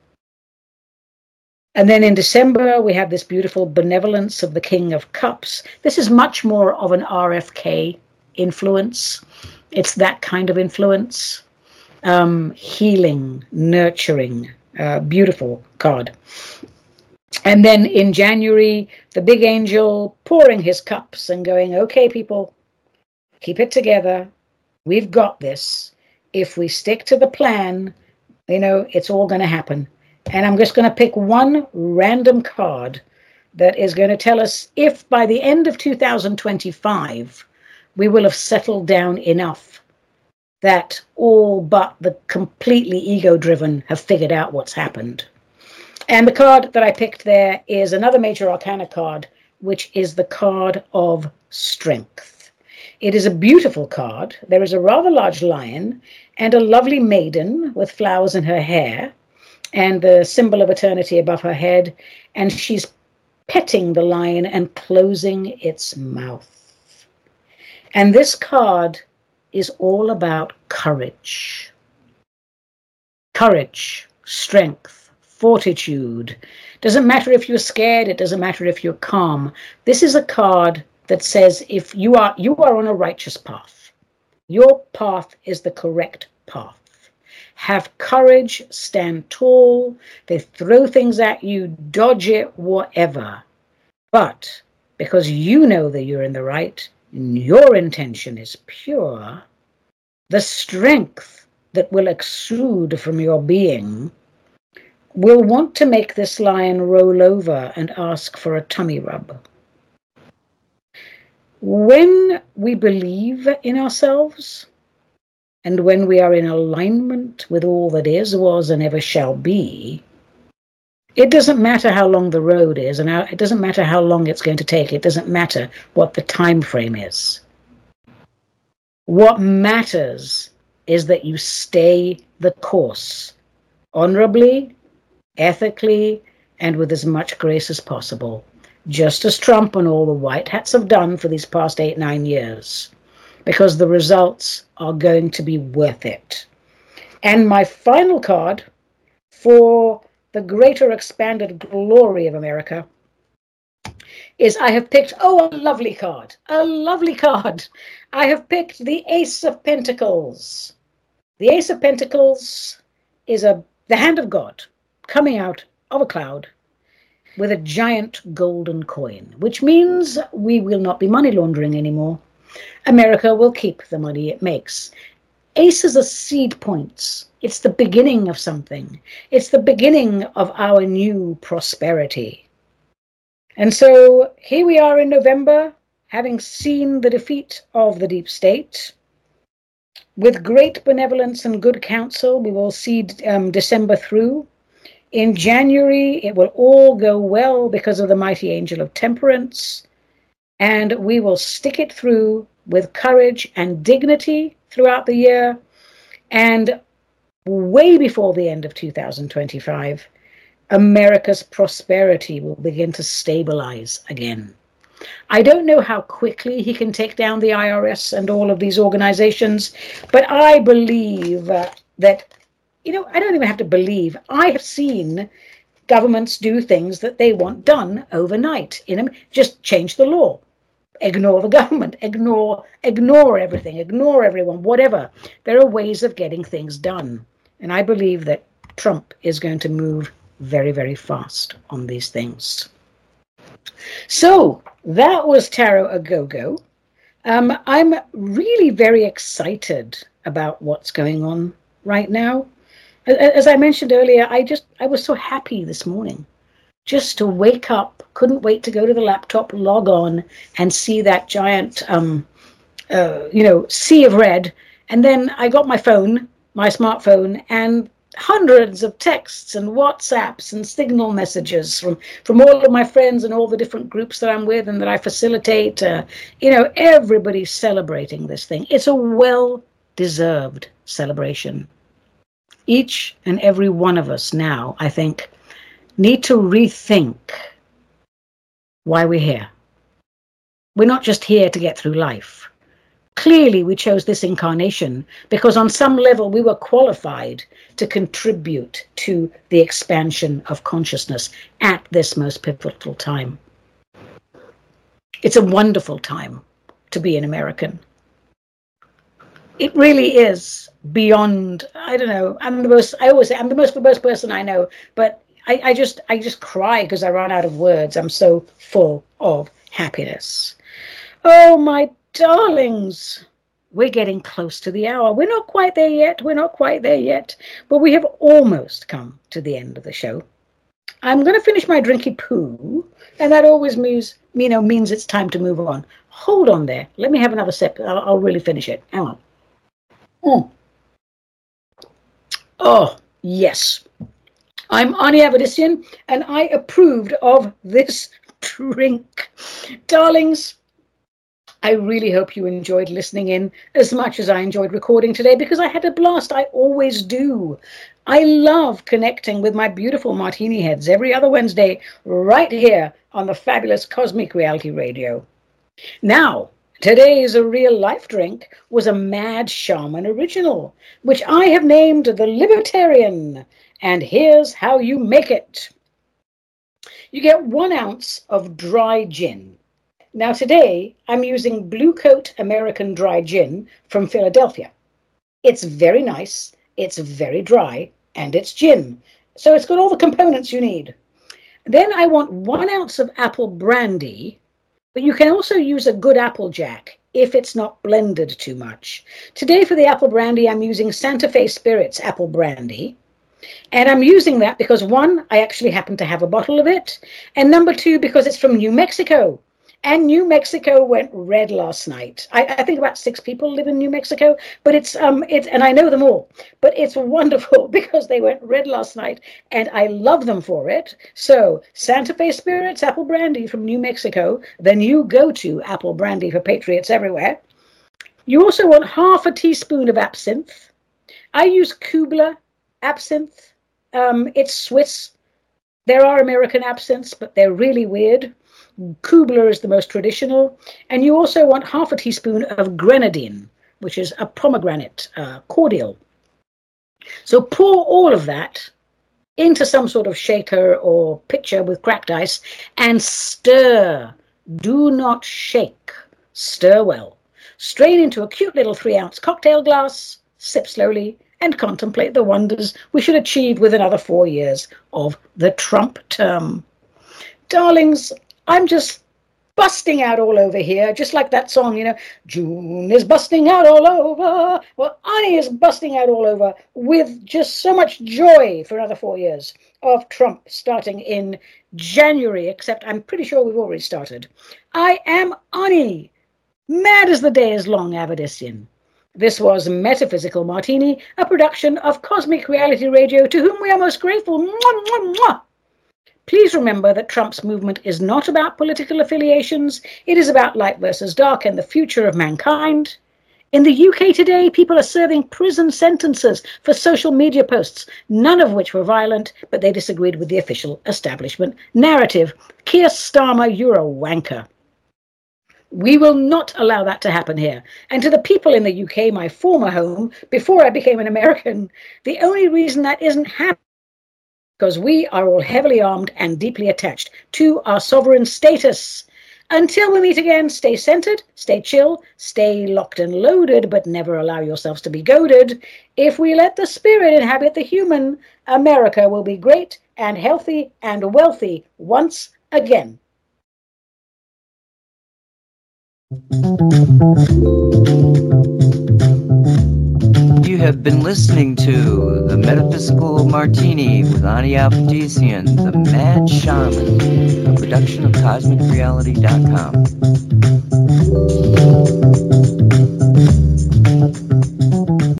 And then in December, we have this beautiful benevolence of the King of Cups. This is much more of an R F K influence. It's that kind of influence. Um, healing, nurturing, uh, beautiful card. And then in January, the big angel pouring his cups and going, okay, people, keep it together. We've got this. If we stick to the plan, you know, it's all going to happen. And I'm just going to pick one random card that is going to tell us if by the end of two thousand twenty-five, we will have settled down enough that all but the completely ego-driven have figured out what's happened. And the card that I picked there is another major arcana card, which is the card of strength. It is a beautiful card. There is a rather large lion and a lovely maiden with flowers in her hair and the symbol of eternity above her head, and she's petting the lion and closing its mouth. And this card is all about courage. Courage, strength, fortitude. Doesn't matter if you're scared, it doesn't matter if you're calm. This is a card that says if you are you are on a righteous path. Your path is the correct path. Have courage, stand tall. They throw things at you, dodge it, whatever. But because you know that you're in the right, your intention is pure, the strength that will exude from your being will want to make this lion roll over and ask for a tummy rub. When we believe in ourselves, and when we are in alignment with all that is, was, and ever shall be, it doesn't matter how long the road is, and how, it doesn't matter how long it's going to take. It doesn't matter what the time frame is. What matters is that you stay the course, honorably, ethically, and with as much grace as possible, just as Trump and all the white hats have done for these past eight, nine years, because the results are going to be worth it. And my final card for the greater expanded glory of America is I have picked, oh, a lovely card, a lovely card. I have picked the Ace of Pentacles. The Ace of Pentacles is a the hand of God coming out of a cloud with a giant golden coin, which means we will not be money laundering anymore. America will keep the money it makes. Aces are seed points. It's the beginning of something. It's the beginning of our new prosperity. And so here we are in November, having seen the defeat of the deep state. With great benevolence and good counsel, we will see um, December through. In January, it will all go well because of the mighty angel of temperance. And we will stick it through with courage and dignity throughout the year. And way before the end of two thousand twenty-five, America's prosperity will begin to stabilize again. I don't know how quickly he can take down the I R S and all of these organizations, but I believe uh, that, you know, I don't even have to believe. I have seen governments do things that they want done overnight. In them, just change the law. Ignore the government, ignore, ignore everything, ignore everyone, whatever. There are ways of getting things done. And I believe that Trump is going to move very, very fast on these things. So that was Tarot A Go-Go. Um, I'm really very excited about what's going on right now. As I mentioned earlier, I just I was so happy this morning just to wake up. Couldn't wait to go to the laptop, log on, and see that giant, um, uh, you know, sea of red. And then I got my phone, my smartphone, and hundreds of texts and WhatsApps and Signal messages from from all of my friends and all the different groups that I'm with and that I facilitate. Uh, you know, everybody's celebrating this thing. It's a well-deserved celebration. Each and every one of us now, I think, need to rethink why we're here. We're not just here to get through life. Clearly, we chose this incarnation because on some level we were qualified to contribute to the expansion of consciousness at this most pivotal time. It's a wonderful time to be an American. It really is beyond, I don't know, I'm the most, I always say I'm the most verbose person I know, but I, I just I just cry because I run out of words. I'm so full of happiness. Oh, my darlings, we're getting close to the hour. We're not quite there yet. We're not quite there yet, but we have almost come to the end of the show. I'm going to finish my drinky poo, and that always means, you know, means it's time to move on. Hold on there. Let me have another sip. I'll, I'll really finish it. Hang on. Mm. Oh, yes. I'm Ani Avedissian, and I approved of this drink. Darlings, I really hope you enjoyed listening in as much as I enjoyed recording today, because I had a blast. I always do. I love connecting with my beautiful martini heads every other Wednesday right here on the fabulous Cosmic Reality Radio. Now, today's a real life drink was a Mad Shaman original, which I have named the Libertarian. And here's how you make it. You get one ounce of dry gin. Now today, I'm using Blue Coat American Dry Gin from Philadelphia. It's very nice, it's very dry, and it's gin. So it's got all the components you need. Then I want one ounce of apple brandy, but you can also use a good Applejack if it's not blended too much. Today for the apple brandy, I'm using Santa Fe Spirits apple brandy. And I'm using that because, one, I actually happen to have a bottle of it. And number two, because it's from New Mexico. And New Mexico went red last night. I, I think about six people live in New Mexico, but it's, um, it's, and I know them all, but it's wonderful because they went red last night and I love them for it. So Santa Fe Spirits apple brandy from New Mexico, then you go to apple brandy for patriots everywhere. You also want half a teaspoon of absinthe. I use Kubler absinthe. Um, it's Swiss. There are American absinthes, but they're really weird. Kubler is the most traditional. And you also want half a teaspoon of grenadine, which is a pomegranate uh, cordial. So pour all of that into some sort of shaker or pitcher with cracked ice and stir. Do not shake. Stir well. Strain into a cute little three-ounce cocktail glass. Sip slowly and contemplate the wonders we should achieve with another four years of the Trump term. Darlings, I'm just busting out all over here, just like that song, you know, June is busting out all over. Well, Ani is busting out all over with just so much joy for another four years of Trump starting in January, except I'm pretty sure we've already started. I am Ani, mad as the day is long, Avedissian. This was Metaphysical Martini, a production of Cosmic Reality Radio, to whom we are most grateful. Mwah, mwah, mwah. Please remember that Trump's movement is not about political affiliations. It is about light versus dark and the future of mankind. In the U K today, people are serving prison sentences for social media posts, none of which were violent, but they disagreed with the official establishment narrative. Keir Starmer, you're a wanker. We will not allow that to happen here. And to the people in the U K, my former home, before I became an American, the only reason that isn't happening because we are all heavily armed and deeply attached to our sovereign status. Until we meet again, stay centered, stay chill, stay locked and loaded, but never allow yourselves to be goaded. If we let the spirit inhabit the human, America will be great and healthy and wealthy once again. You have been listening to The Metaphysical Martini with Ani Alphatesian, the Mad Shaman, a production of Cosmic Reality dot com.